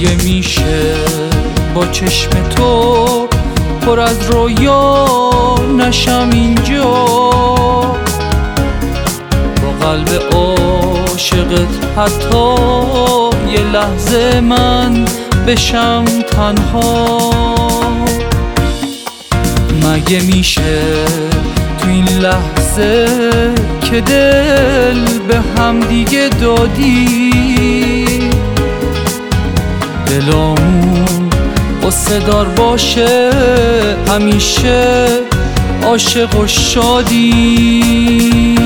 مگه میشه با چشم تو پر از رویا نشم اینجا، با قلب عاشقت حتی یه لحظه من بشم تنها. مگه میشه تو این لحظه که دل به هم دیگه دادی، دلامون قصه دار باشه همیشه عاشق و شادی.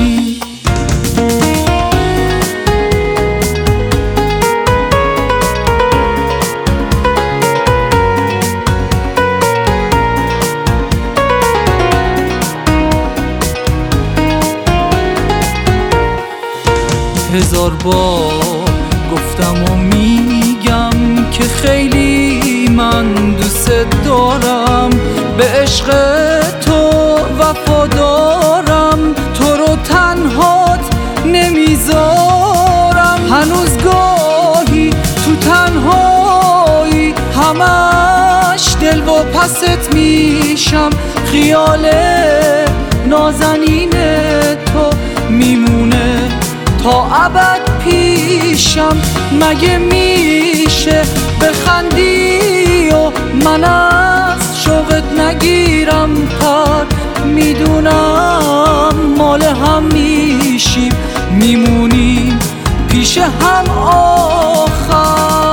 هزار بار گفتم و میگم که خیلی من دوست دارم، به عشق تو وفادارم، تو رو تنهات نمیذارم. هنوز گاهی تو تنهایی همش دل و پست میشم، خیال نازنین تو میمونه تا ابد پیشم. مگه میشه بخندی و من از شوقت نگیرم پر، میدونم مال هم میشیم، میمونیم پیش هم آخر.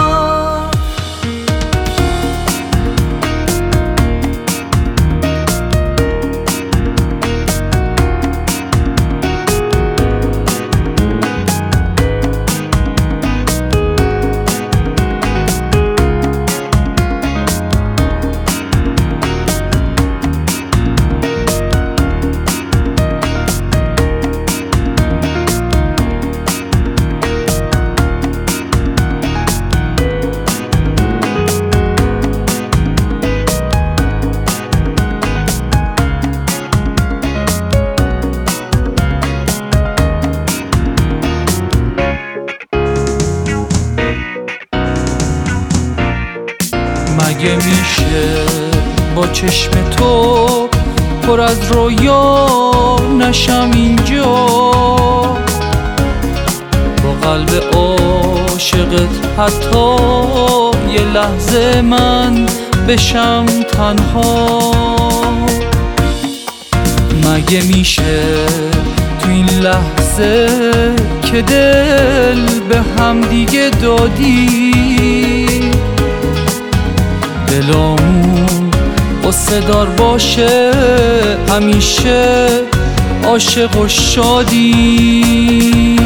مگه میشه با چشم تو پر از رویا نشم اینجا، با قلب عاشقت حتی یه لحظه من بشم تنها. مگه میشه تو این لحظه که دل به هم دیگه دادی، دلامون قصه دار باشه همیشه عاشق و شادی.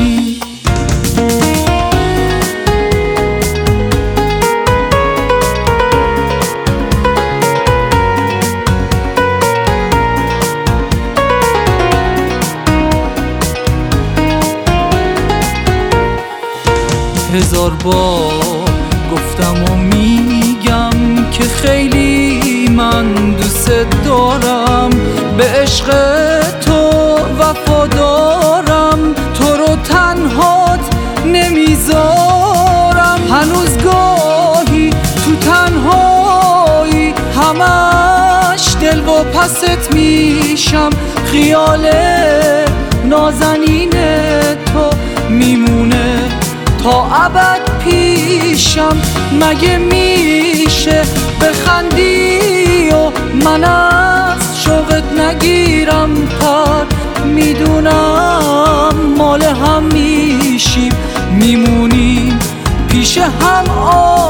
هزار بار گفتم و میگم که خیلی من دوست دارم، به عشق تو وفادارم، تو رو تنهات نمیذارم. هنوز گاهی تو تنهایی همش دل و پست میشم، خیال نازنین تو میمونه تا ابد پیشم. مگه میشه بخندی و من از شوقت نگیرم پر، میدونم مال هم میشیم، میمونیم پیش هم